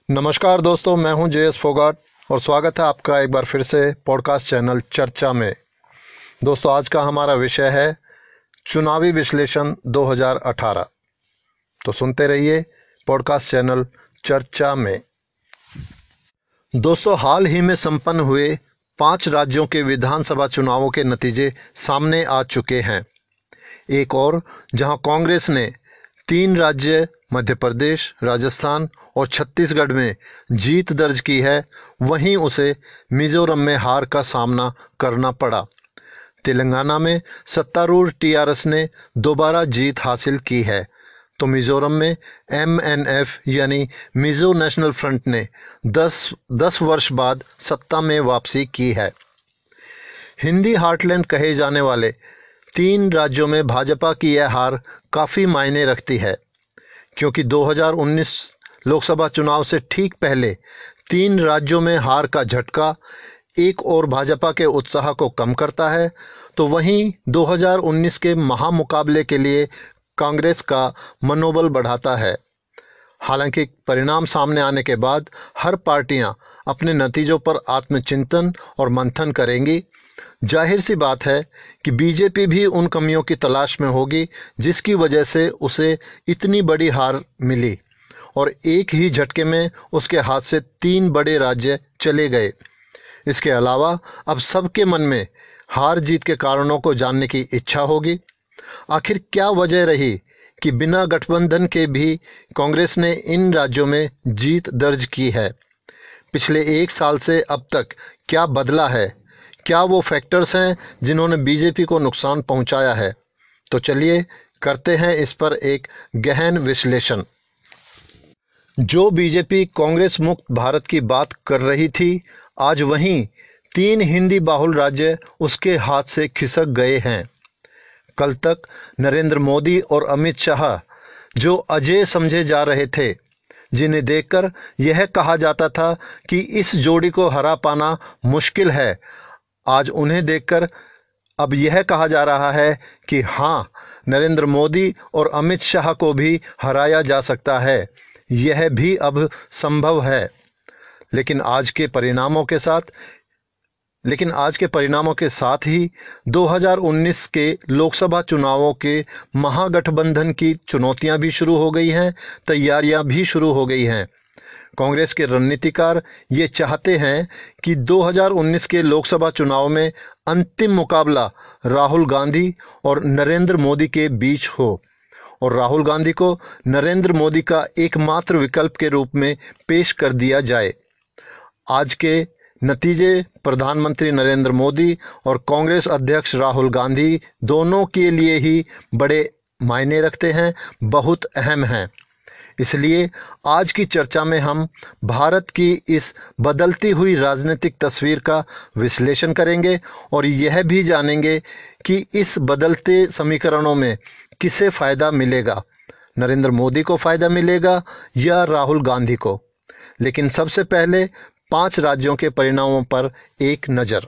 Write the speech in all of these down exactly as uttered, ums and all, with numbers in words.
नमस्कार दोस्तों, मैं हूं जे एस फोगाट और स्वागत है आपका एक बार फिर से पॉडकास्ट चैनल चर्चा में। दोस्तों, आज का हमारा विषय है चुनावी विश्लेषण दो हज़ार अठारह। तो सुनते रहिए पॉडकास्ट चैनल चर्चा में। दोस्तों, हाल ही में संपन्न हुए पांच राज्यों के विधानसभा चुनावों के नतीजे सामने आ चुके हैं। एक और जहां कांग्रेस ने तीन राज्य मध्य प्रदेश, राजस्थान और छत्तीसगढ़ में जीत दर्ज की है, वहीं उसे मिजोरम में हार का सामना करना पड़ा। तेलंगाना में सत्तारूढ़ टी आर एस ने दोबारा जीत हासिल की है, तो मिजोरम में एम एन एफ यानी मिजो नेशनल फ्रंट ने दस दस वर्ष बाद सत्ता में वापसी की है। हिंदी हार्टलैंड कहे जाने वाले तीन राज्यों में भाजपा की यह हार काफ़ी मायने रखती है, क्योंकि दो हज़ार उन्नीस लोकसभा चुनाव से ठीक पहले तीन राज्यों में हार का झटका एक और भाजपा के उत्साह को कम करता है, तो वहीं दो हज़ार उन्नीस के महामुकाबले के लिए कांग्रेस का मनोबल बढ़ाता है। हालांकि परिणाम सामने आने के बाद हर पार्टियां अपने नतीजों पर आत्मचिंतन और मंथन करेंगी। जाहिर सी बात है कि बी जे पी भी उन कमियों की तलाश में होगी जिसकी वजह से उसे इतनी बड़ी हार मिली और एक ही झटके में उसके हाथ से तीन बड़े राज्य चले गए। इसके अलावा अब सबके मन में हार जीत के कारणों को जानने की इच्छा होगी। आखिर क्या वजह रही कि बिना गठबंधन के भी कांग्रेस ने इन राज्यों में जीत दर्ज की है? पिछले एक साल से अब तक क्या बदला है? क्या वो फैक्टर्स हैं जिन्होंने बी जे पी को नुकसान पहुंचाया है? तो चलिए करते हैं इस पर एक गहन विश्लेषण। जो बी जे पी कांग्रेस मुक्त भारत की बात कर रही थी, आज वहीं तीन हिंदी बाहुल राज्य उसके हाथ से खिसक गए हैं। कल तक नरेंद्र मोदी और अमित शाह जो अजय समझे जा रहे थे, जिन्हें देखकर यह कहा जाता था कि इस जोड़ी को हरा पाना मुश्किल है, आज उन्हें देखकर अब यह कहा जा रहा है कि हाँ, नरेंद्र मोदी और अमित शाह को भी हराया जा सकता है। यह भी अब संभव है। लेकिन आज के परिणामों के साथ लेकिन आज के परिणामों के साथ ही दो हज़ार उन्नीस के लोकसभा चुनावों के महागठबंधन की चुनौतियां भी शुरू हो गई हैं, तैयारियां भी शुरू हो गई हैं। कांग्रेस के रणनीतिकार ये चाहते हैं कि दो हज़ार उन्नीस के लोकसभा चुनाव में अंतिम मुकाबला राहुल गांधी और नरेंद्र मोदी के बीच हो और राहुल गांधी को नरेंद्र मोदी का एकमात्र विकल्प के रूप में पेश कर दिया जाए। आज के नतीजे प्रधानमंत्री नरेंद्र मोदी और कांग्रेस अध्यक्ष राहुल गांधी दोनों के लिए ही बड़े मायने रखते हैं, बहुत अहम हैं। इसलिए आज की चर्चा में हम भारत की इस बदलती हुई राजनीतिक तस्वीर का विश्लेषण करेंगे और यह भी जानेंगे कि इस बदलते समीकरणों में किसे फ़ायदा मिलेगा, नरेंद्र मोदी को फ़ायदा मिलेगा या राहुल गांधी को। लेकिन सबसे पहले पांच राज्यों के परिणामों पर एक नज़र।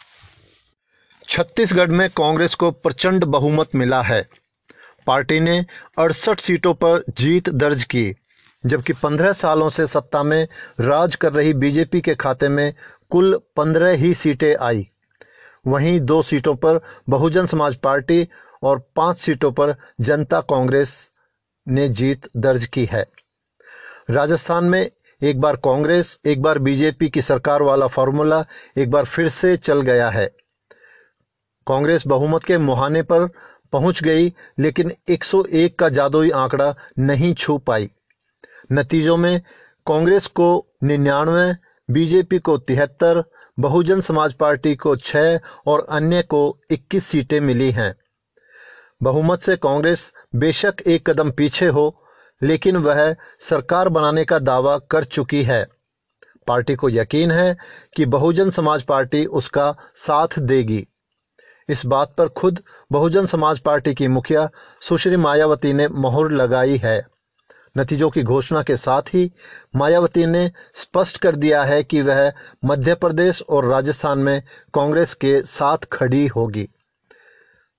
छत्तीसगढ़ में कांग्रेस को प्रचंड बहुमत मिला है। पार्टी ने अड़सठ सीटों पर जीत दर्ज की, जबकि पंद्रह सालों से सत्ता में राज कर रही बी जे पी के खाते में कुल पंद्रह ही सीटें आई। वहीं दो सीटों पर बहुजन समाज पार्टी और पांच सीटों पर जनता कांग्रेस ने जीत दर्ज की है। राजस्थान में एक बार कांग्रेस एक बार बी जे पी की सरकार वाला फॉर्मूला एक बार फिर से चल गया है। कांग्रेस बहुमत के मुहाने पर पहुंच गई, लेकिन एक सौ एक का जादुई आंकड़ा नहीं छू पाई। नतीजों में कांग्रेस को निन्यानवे, बी जे पी को तिहत्तर, बहुजन समाज पार्टी को छः और अन्य को इक्कीस सीटें मिली हैं। बहुमत से कांग्रेस बेशक एक कदम पीछे हो, लेकिन वह सरकार बनाने का दावा कर चुकी है। पार्टी को यकीन है कि बहुजन समाज पार्टी उसका साथ देगी। इस बात पर खुद बहुजन समाज पार्टी की मुखिया सुश्री मायावती ने मोहर लगाई है। नतीजों की घोषणा के साथ ही मायावती ने स्पष्ट कर दिया है कि वह मध्य प्रदेश और राजस्थान में कांग्रेस के साथ खड़ी होगी।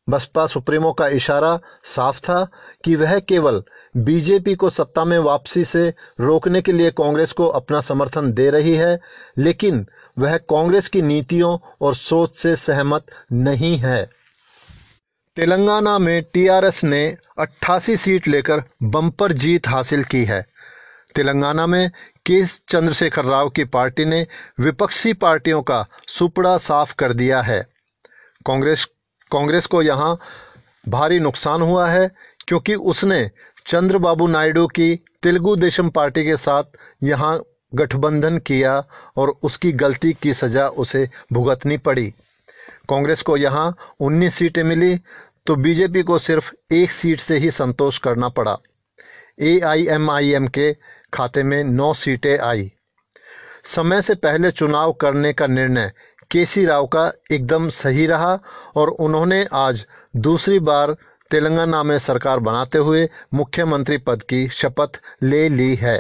बसपा सुप्रीमो का इशारा साफ था कि वह केवल बीजेपी को सत्ता में वापसी से रोकने के लिए कांग्रेस को अपना समर्थन दे रही है, लेकिन वह कांग्रेस की नीतियों और सोच से सहमत नहीं है। तेलंगाना में टीआरएस ने अट्ठासी सीट लेकर बम्पर जीत हासिल की है। तेलंगाना में के चंद्रशेखर राव की पार्टी ने विपक्षी पार्टियों का सुपड़ा साफ कर दिया है। कांग्रेस कांग्रेस को यहां भारी नुकसान हुआ है, क्योंकि उसने चंद्रबाबू नायडू की तेलुगु देशम पार्टी के साथ यहां गठबंधन किया और उसकी गलती की सजा उसे भुगतनी पड़ी। कांग्रेस को यहां उन्नीस सीटें मिली तो बीजेपी को सिर्फ एक सीट से ही संतोष करना पड़ा। एआईएमआईएम के खाते में नौ सीटें आई। समय से पहले चुनाव करने का निर्णय केसी राव का एकदम सही रहा और उन्होंने आज दूसरी बार तेलंगाना में सरकार बनाते हुए मुख्यमंत्री पद की शपथ ले ली है।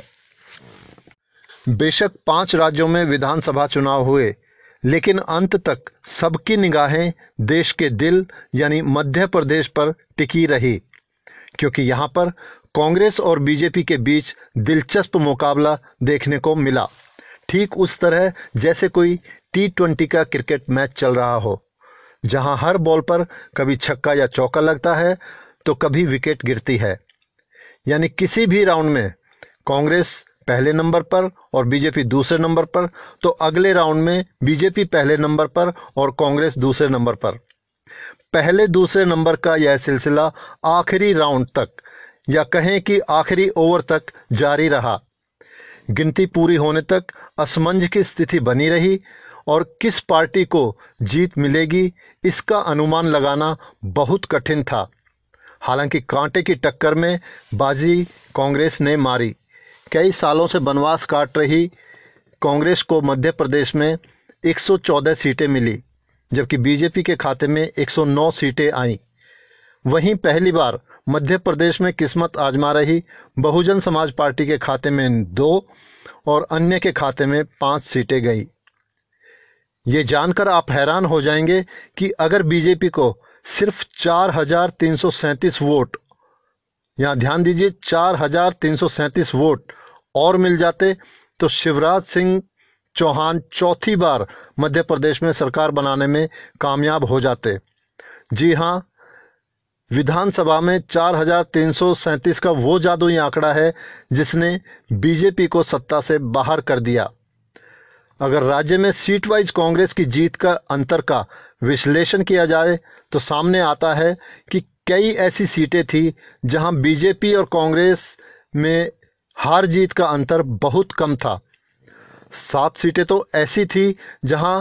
बेशक पांच राज्यों में विधानसभा चुनाव हुए, लेकिन अंत तक सबकी निगाहें देश के दिल यानी मध्य प्रदेश पर टिकी रही, क्योंकि यहां पर कांग्रेस और बीजेपी के बीच दिलचस्प मुकाबला देखने को मिला। ठीक उस तरह जैसे कोई टी ट्वेंटी का क्रिकेट मैच चल रहा हो, जहां हर बॉल पर कभी छक्का या चौका लगता है तो कभी विकेट गिरती है। यानी किसी भी राउंड में कांग्रेस पहले नंबर पर और बीजेपी दूसरे नंबर पर, तो अगले राउंड में बीजेपी पहले नंबर पर और कांग्रेस दूसरे नंबर पर। पहले दूसरे नंबर का यह सिलसिला आखिरी राउंड तक, या कहें कि आखिरी ओवर तक जारी रहा। गिनती पूरी होने तक असमंजस की स्थिति बनी रही और किस पार्टी को जीत मिलेगी इसका अनुमान लगाना बहुत कठिन था। हालांकि कांटे की टक्कर में बाजी कांग्रेस ने मारी। कई सालों से बनवास काट रही कांग्रेस को मध्य प्रदेश में एक सौ चौदह सीटें मिली, जबकि बीजेपी के खाते में एक सौ नौ सीटें आईं। वहीं पहली बार मध्य प्रदेश में किस्मत आजमा रही बहुजन समाज पार्टी के खाते में दो और अन्य के खाते में पांच सीटें गई। ये जानकर आप हैरान हो जाएंगे कि अगर बीजेपी को सिर्फ चार हजार तीन सौ सैंतीस वोट, यहाँ ध्यान दीजिए चार हजार तीन सौ सैंतीस वोट और मिल जाते तो शिवराज सिंह चौहान चौथी बार मध्य प्रदेश में सरकार बनाने में कामयाब हो जाते। जी हाँ, विधानसभा में चार हजार तीन सौ सैंतीस का वो जादुई आंकड़ा है जिसने बीजेपी को सत्ता से बाहर कर दिया। अगर राज्य में सीट वाइज कांग्रेस की जीत का अंतर का विश्लेषण किया जाए तो सामने आता है कि कई ऐसी सीटें थी जहां बीजेपी और कांग्रेस में हार जीत का अंतर बहुत कम था। सात सीटें तो ऐसी थी जहां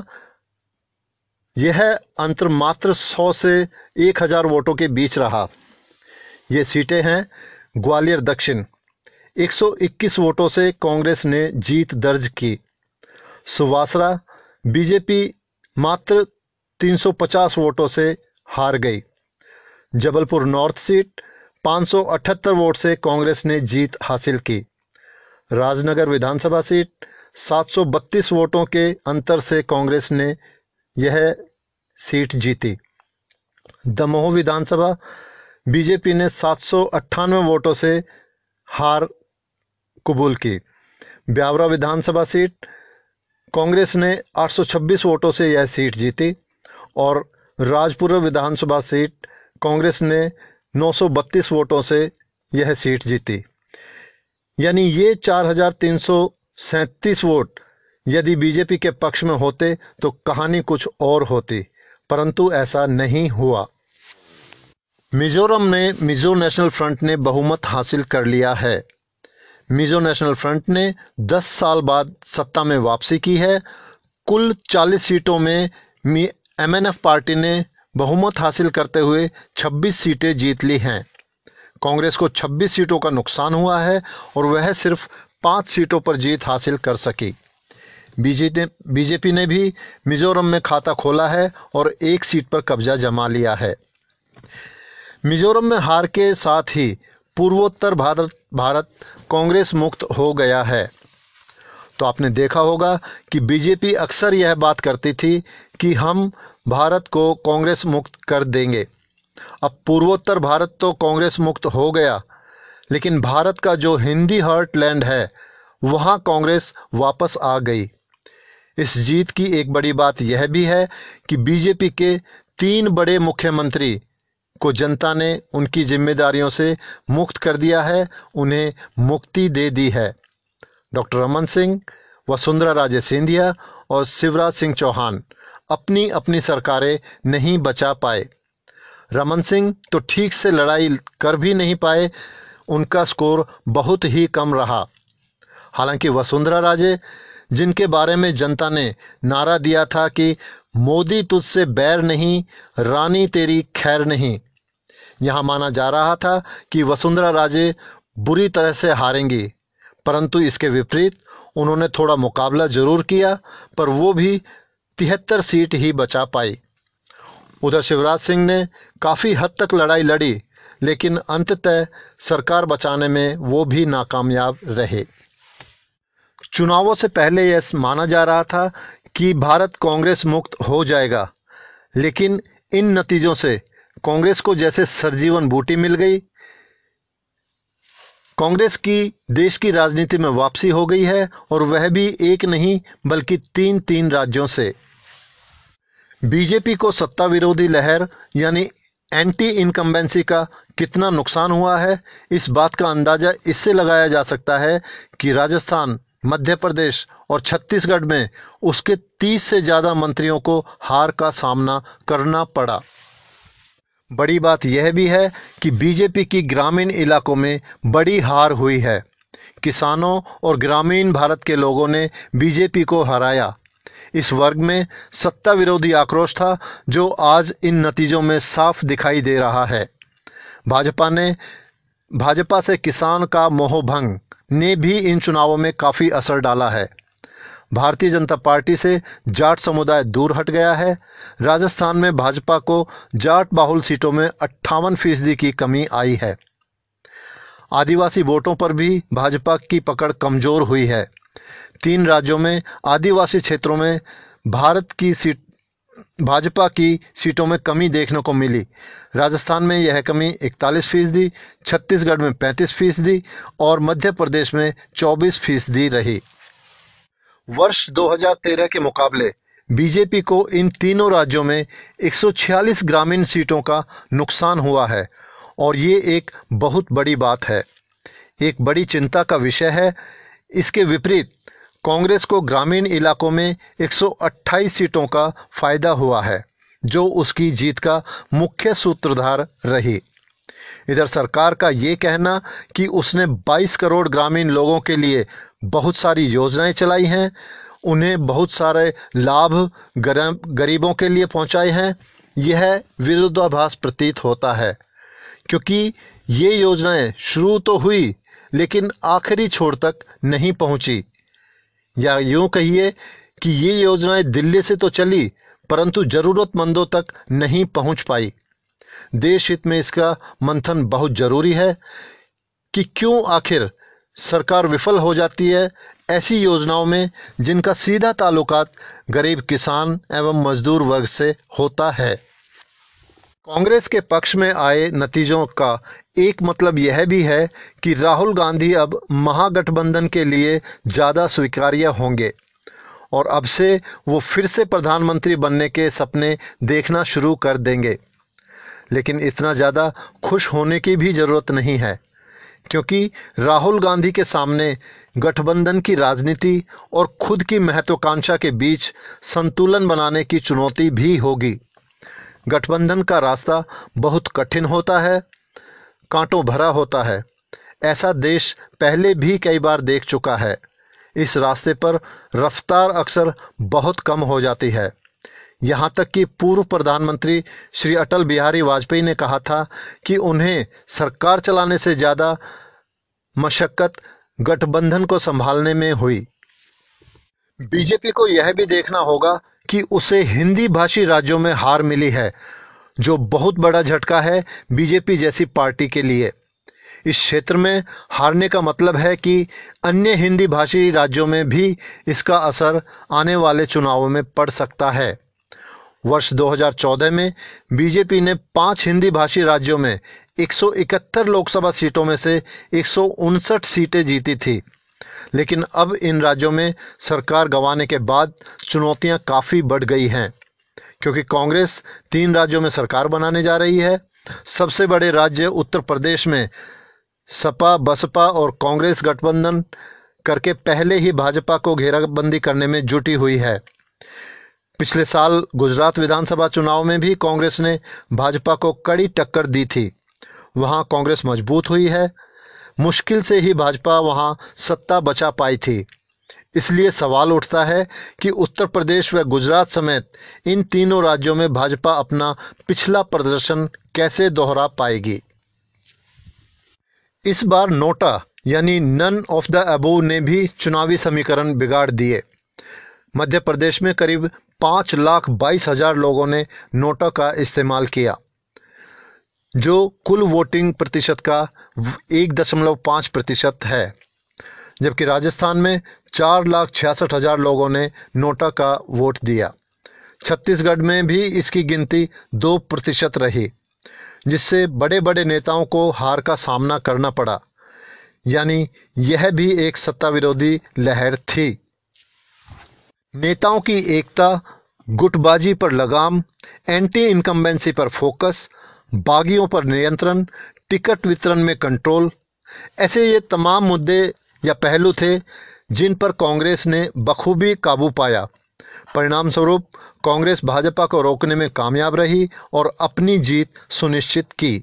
यह अंतर मात्र सौ से एक हज़ार वोटों के बीच रहा। ये सीटें हैं ग्वालियर दक्षिण, एक सौ इक्कीस वोटों से कांग्रेस ने जीत दर्ज की। सुवासरा बीजेपी मात्र तीन सौ पचास वोटों से हार गई। जबलपुर नॉर्थ सीट पाँच सौ अठहत्तर वोट से कांग्रेस ने जीत हासिल की। राजनगर विधानसभा सीट सात सौ बत्तीस वोटों के अंतर से कांग्रेस ने यह सीट जीती। दमोह विधानसभा बीजेपी ने सात सौ अट्ठानवे वोटों से हार कबूल की। ब्यावरा विधानसभा सीट कांग्रेस ने आठ सौ छब्बीस वोटों से यह सीट जीती और राजपुरा विधानसभा सीट कांग्रेस ने नौ सौ बत्तीस वोटों से यह सीट जीती। यानी ये चार हजार तीन सौ सैंतीस वोट यदि बीजेपी के पक्ष में होते तो कहानी कुछ और होती, परंतु ऐसा नहीं हुआ। मिजोरम में मिजो नेशनल फ्रंट ने बहुमत हासिल कर लिया है। मिजो नेशनल फ्रंट ने दस साल बाद सत्ता में वापसी की है। कुल चालीस सीटों में एमएनएफ पार्टी ने बहुमत हासिल करते हुए छब्बीस सीटें जीत ली हैं। कांग्रेस को छब्बीस सीटों का नुकसान हुआ है और वह सिर्फ पाँच सीटों पर जीत हासिल कर सकी। बीजेपी ने भी मिजोरम में खाता खोला है और एक सीट पर कब्जा जमा लिया है। मिजोरम में हार के साथ ही पूर्वोत्तर भारत भारत कांग्रेस मुक्त हो गया है। तो आपने देखा होगा कि बीजेपी अक्सर यह बात करती थी कि हम भारत को कांग्रेस मुक्त कर देंगे, अब पूर्वोत्तर भारत तो कांग्रेस मुक्त हो गया, लेकिन भारत का जो हिंदी हार्टलैंड है वहां कांग्रेस वापस आ गई। इस जीत की एक बड़ी बात यह भी है कि बीजेपी के तीन बड़े मुख्यमंत्री को जनता ने उनकी जिम्मेदारियों से मुक्त कर दिया है, उन्हें मुक्ति दे दी है। डॉक्टर रमन सिंह, वसुंधरा राजे सिंधिया और शिवराज सिंह चौहान अपनी अपनी सरकारें नहीं बचा पाए। रमन सिंह तो ठीक से लड़ाई कर भी नहीं पाए, उनका स्कोर बहुत ही कम रहा। हालांकि वसुंधरा राजे, जिनके बारे में जनता ने नारा दिया था कि मोदी तुझसे बैर नहीं, रानी तेरी खैर नहीं, यहाँ माना जा रहा था कि वसुंधरा राजे बुरी तरह से हारेंगी, परंतु इसके विपरीत उन्होंने थोड़ा मुकाबला जरूर किया, पर वो भी तिहत्तर सीट ही बचा पाई। उधर शिवराज सिंह ने काफ़ी हद तक लड़ाई लड़ी, लेकिन अंततः सरकार बचाने में वो भी नाकामयाब रहे। चुनावों से पहले यह माना जा रहा था कि भारत कांग्रेस मुक्त हो जाएगा, लेकिन इन नतीजों से कांग्रेस को जैसे सरजीवन बूटी मिल गई। कांग्रेस की देश की राजनीति में वापसी हो गई है, और वह भी एक नहीं बल्कि तीन तीन राज्यों से। बीजेपी को सत्ता विरोधी लहर यानी एंटी इनकम्बेंसी का कितना नुकसान हुआ है, इस बात का अंदाजा इससे लगाया जा सकता है कि राजस्थान, मध्य प्रदेश और छत्तीसगढ़ में उसके तीस से ज़्यादा मंत्रियों को हार का सामना करना पड़ा। बड़ी बात यह भी है कि बीजेपी की ग्रामीण इलाकों में बड़ी हार हुई है। किसानों और ग्रामीण भारत के लोगों ने बीजेपी को हराया। इस वर्ग में सत्ता विरोधी आक्रोश था, जो आज इन नतीजों में साफ दिखाई दे रहा है। भाजपा ने भाजपा से किसान का मोहभंग ने भी इन चुनावों में काफ़ी असर डाला है। भारतीय जनता पार्टी से जाट समुदाय दूर हट गया है। राजस्थान में भाजपा को जाट बाहुल सीटों में अट्ठावन फीसदी की कमी आई है। आदिवासी वोटों पर भी भाजपा की पकड़ कमज़ोर हुई है। तीन राज्यों में आदिवासी क्षेत्रों में भारत की सीट भाजपा की सीटों में कमी देखने को मिली। राजस्थान में यह कमी इकतालीस फीसदी, छत्तीसगढ़ में पैंतीस फीसदी और मध्य प्रदेश में चौबीस फीसदी रही। वर्ष दो हज़ार तेरह के मुकाबले बीजेपी को इन तीनों राज्यों में एक सौ छियालीस ग्रामीण सीटों का नुकसान हुआ है, और ये एक बहुत बड़ी बात है, एक बड़ी चिंता का विषय है। इसके विपरीत कांग्रेस को ग्रामीण इलाकों में एक सौ अट्ठाईस सीटों का फायदा हुआ है, जो उसकी जीत का मुख्य सूत्रधार रही। इधर सरकार का ये कहना कि उसने बाईस करोड़ ग्रामीण लोगों के लिए बहुत सारी योजनाएं चलाई हैं, उन्हें बहुत सारे लाभ गरीबों के लिए पहुंचाए हैं, यह विरोधाभास प्रतीत होता है, क्योंकि ये योजनाएं शुरू तो हुई लेकिन आखिरी छोर तक नहीं पहुंची। या यूं कहिए कि ये योजनाएं दिल्ली से तो चली, परंतु ज़रूरतमंदों तक नहीं पहुंच पाई। देश हित में इसका मंथन बहुत ज़रूरी है कि क्यों आखिर सरकार विफल हो जाती है ऐसी योजनाओं में जिनका सीधा ताल्लुकात गरीब किसान एवं मजदूर वर्ग से होता है। कांग्रेस के पक्ष में आए नतीजों का एक मतलब यह भी है कि राहुल गांधी अब महागठबंधन के लिए ज़्यादा स्वीकार्य होंगे, और अब से वो फिर से प्रधानमंत्री बनने के सपने देखना शुरू कर देंगे। लेकिन इतना ज़्यादा खुश होने की भी ज़रूरत नहीं है, क्योंकि राहुल गांधी के सामने गठबंधन की राजनीति और खुद की महत्वाकांक्षा के बीच संतुलन बनाने की चुनौती भी होगी। गठबंधन का रास्ता बहुत कठिन होता है, कांटों भरा होता है। ऐसा देश पहले भी कई बार देख चुका है। इस रास्ते पर रफ्तार अक्सर बहुत कम हो जाती है। यहाँ तक कि पूर्व प्रधानमंत्री श्री अटल बिहारी वाजपेयी ने कहा था कि उन्हें सरकार चलाने से ज़्यादा मशक्क़त गठबंधन को संभालने में हुई। बीजेपी को यह भी देखना होगा कि उसे हिंदी भाषी राज्यों में हार मिली है, जो बहुत बड़ा झटका है बीजेपी जैसी पार्टी के लिए। इस क्षेत्र में हारने का मतलब है कि अन्य हिंदी भाषी राज्यों में भी इसका असर आने वाले चुनावों में पड़ सकता है। वर्ष दो हज़ार चौदह में बीजेपी ने पांच हिंदी भाषी राज्यों में एक सौ इकहत्तर लोकसभा सीटों में से एक सौ उनसठ सीटें जीती थी। लेकिन अब इन राज्यों में सरकार गंवाने के बाद चुनौतियां काफ़ी बढ़ गई हैं, क्योंकि कांग्रेस तीन राज्यों में सरकार बनाने जा रही है। सबसे बड़े राज्य उत्तर प्रदेश में सपा, बसपा और कांग्रेस गठबंधन करके पहले ही भाजपा को घेराबंदी करने में जुटी हुई है। पिछले साल गुजरात विधानसभा चुनाव में भी कांग्रेस ने भाजपा को कड़ी टक्कर दी थी। वहां कांग्रेस मजबूत हुई है। मुश्किल से ही भाजपा वहां सत्ता बचा पाई थी। इसलिए सवाल उठता है कि उत्तर प्रदेश व गुजरात समेत इन तीनों राज्यों में भाजपा अपना पिछला प्रदर्शन कैसे दोहरा पाएगी। इस बार नोटा यानी नन ऑफ द अबोव ने भी चुनावी समीकरण बिगाड़ दिए। मध्य प्रदेश में करीब पाँच लाख बाईस हजार लोगों ने नोटा का इस्तेमाल किया, जो कुल वोटिंग प्रतिशत का एक दशमलव पाँच प्रतिशत है, जबकि राजस्थान में चार लाख छियासठ हजार लोगों ने नोटा का वोट दिया। छत्तीसगढ़ में भी इसकी गिनती दो प्रतिशत रही, जिससे बड़े बड़े नेताओं को हार का सामना करना पड़ा। यानी यह भी एक सत्ता विरोधी लहर थी। नेताओं की एकता, गुटबाजी पर लगाम, एंटी इनकम्बेंसी पर फोकस, बागियों पर नियंत्रण, टिकट वितरण में कंट्रोल, ऐसे ये तमाम मुद्दे या पहलू थे जिन पर कांग्रेस ने बखूबी काबू पाया। परिणाम स्वरूप कांग्रेस भाजपा को रोकने में कामयाब रही और अपनी जीत सुनिश्चित की।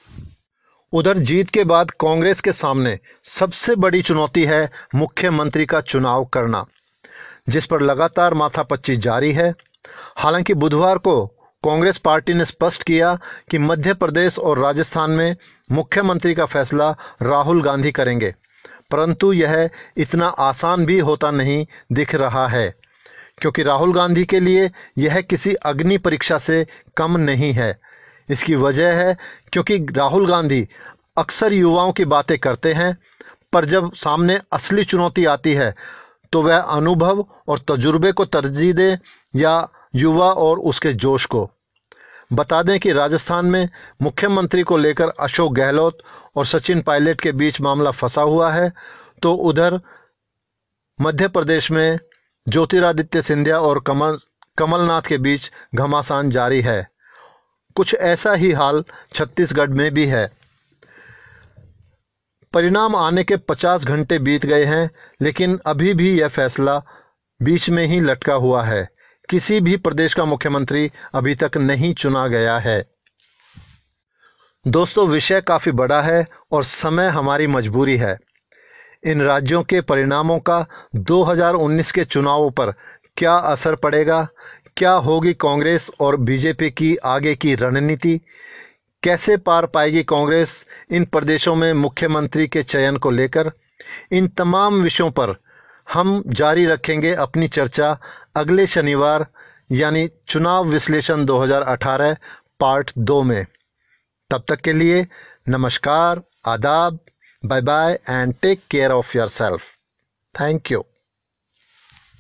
उधर जीत के बाद कांग्रेस के सामने सबसे बड़ी चुनौती है मुख्यमंत्री का चुनाव करना, जिस पर लगातार माथापच्ची जारी है। हालांकि बुधवार को कांग्रेस पार्टी ने स्पष्ट किया कि मध्य प्रदेश और राजस्थान में मुख्यमंत्री का फैसला राहुल गांधी करेंगे, परंतु यह इतना आसान भी होता नहीं दिख रहा है, क्योंकि राहुल गांधी के लिए यह किसी अग्नि परीक्षा से कम नहीं है। इसकी वजह है क्योंकि राहुल गांधी अक्सर युवाओं की बातें करते हैं, पर जब सामने असली चुनौती आती है तो वह अनुभव और तजुर्बे को तरजीह दे या युवा और उसके जोश को। बता दें कि राजस्थान में मुख्यमंत्री को लेकर अशोक गहलोत और सचिन पायलट के बीच मामला फंसा हुआ है, तो उधर मध्य प्रदेश में ज्योतिरादित्य सिंधिया और कमल कमलनाथ के बीच घमासान जारी है। कुछ ऐसा ही हाल छत्तीसगढ़ में भी है। परिणाम आने के पचास घंटे बीत गए हैं, लेकिन अभी भी यह फैसला बीच में ही लटका हुआ है। किसी भी प्रदेश का मुख्यमंत्री अभी तक नहीं चुना गया है। दोस्तों, विषय काफ़ी बड़ा है और समय हमारी मजबूरी है। इन राज्यों के परिणामों का दो हज़ार उन्नीस के चुनावों पर क्या असर पड़ेगा? क्या होगी कांग्रेस और बीजेपी की आगे की रणनीति? कैसे पार पाएगी कांग्रेस इन प्रदेशों में मुख्यमंत्री के चयन को लेकर? इन तमाम विषयों पर हम जारी रखेंगे अपनी चर्चा अगले शनिवार, यानी चुनाव विश्लेषण दो हज़ार अठारह पार्ट दो में। तब तक के लिए नमस्कार, आदाब, bye bye and take care of yourself. Thank you.